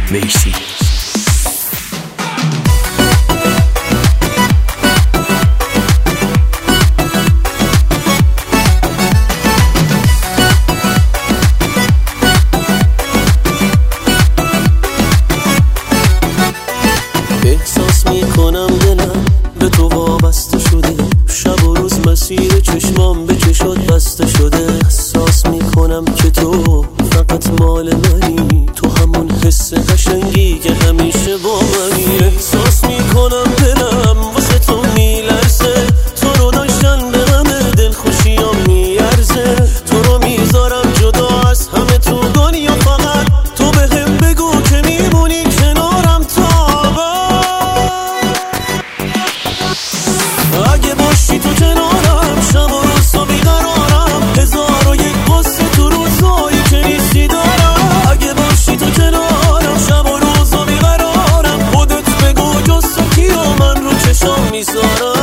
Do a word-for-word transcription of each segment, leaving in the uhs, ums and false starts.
ویسی. احساس میکنم دلم به تو وابسته شده، شب و روز مسیر چشمام به چشات بسته شده. احساس میکنم که تو فقط مال منی، تو همون حس قشنگی که همیشه با منی. احساس میکنم دلم واسه تو میلرزه، تو رو داشتن به همه دل خوشیام میارزه. تو رو میذارم جدا از همه تو دنیا، فقط تو به هم بگو که میمونی کنارم تا اگه باشی تو کنارم، شب و روز تو بیقرارم، هزار و یک قصه تو روزایی که نیستی دارم. اگه باشی تو کنارم، شب و روز تو بیقرارم، خودت بگو جز تو کیو من رو چشام میذارم.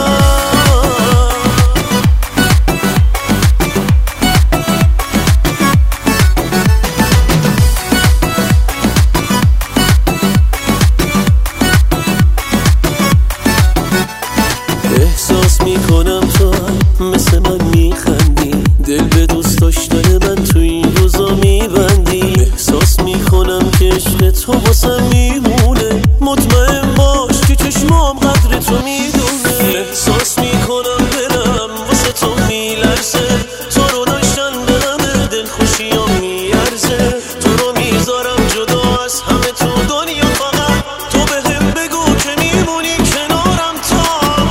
احساس میکنم تو هم مثل من میخندی، دل به دوست داشتن من تو این روزا میبندی. احساس میکنم که عشق تو واسم میمونه، مطمئن باش که چشمام قدر تو میدونه. احساس میکنم دلم واسه تو میلرزه، تو رو داشتن به همه دل خوشیام میارزه. تو رو میذارم جدا از همه تو دنیا، فقط تو به هم بگو که میمونی کنارم تا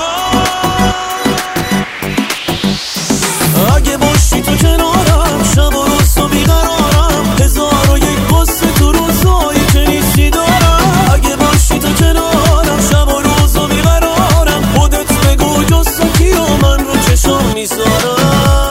اگه باشی تو کنارم، شب و روز تو بیقرارم، هزار و یک قصه تو روزایی که نیستی دارم. اگه باشی تو کنارم، شب و روز تو بیقرارم، خودت بگو جز تو کیو من رو چشام میذارم.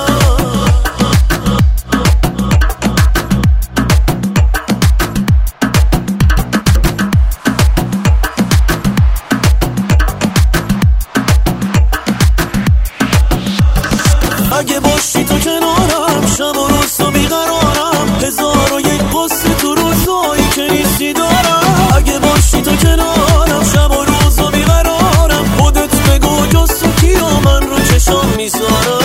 اگه باشی تو کنارم، شب و روز تو بیقرارم، هزار و یک قصه تو روزایی که نیستی دارم. اگه باشی تو کنارم، شب و روز تو بیقرارم، خودت بگو جز تو کیو من رو چشام میذارم.